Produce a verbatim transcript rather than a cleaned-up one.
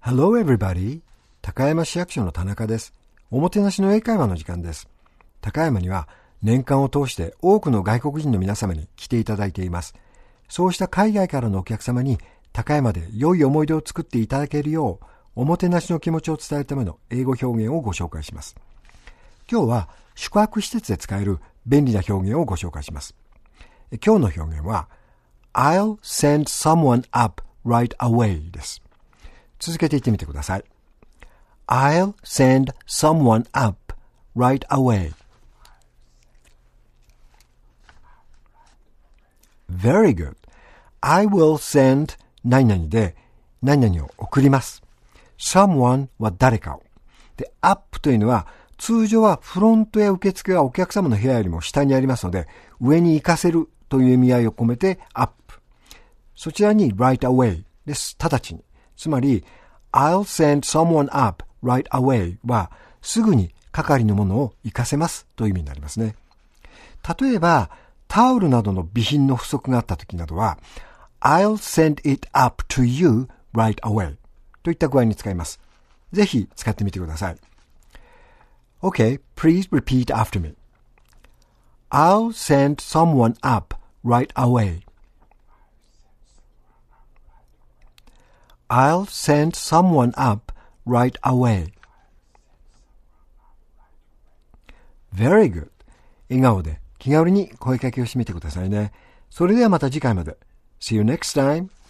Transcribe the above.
Hello everybody. 高山市役所の田中です。おもてなしの英会話の時間です。高山には年間を通して多くの外国人の皆様に来ていただいています。そうした海外からのお客様に高山で良い思い出を作っていただけるよう、おもてなしの気持ちを伝えるための英語表現をご紹介します。今日は宿泊施設で使える便利な表現をご紹介します。今日の表現は I'll send someone up right away です。続けて言ってみてください。I'll send someone up right away. Very good. I will send 何々で何々を送ります。someone は誰かを。で、up というのは通常はフロントや受付がお客様の部屋よりも下にありますので、上に行かせるという意味合いを込めて up。そちらに right away です。直ちに。つまり、I'll send someone up right away は、すぐに係のものを行かせますという意味になりますね。例えば、タオルなどの備品の不足があった時などは、I'll send it up to you right away といった具合に使います。ぜひ使ってみてください。Okay, please repeat after me. I'll send someone up right away.I'll send someone up right away. Very good. 笑顔で気軽に声かけをしてみてくださいね。それではまた次回まで。See you next time.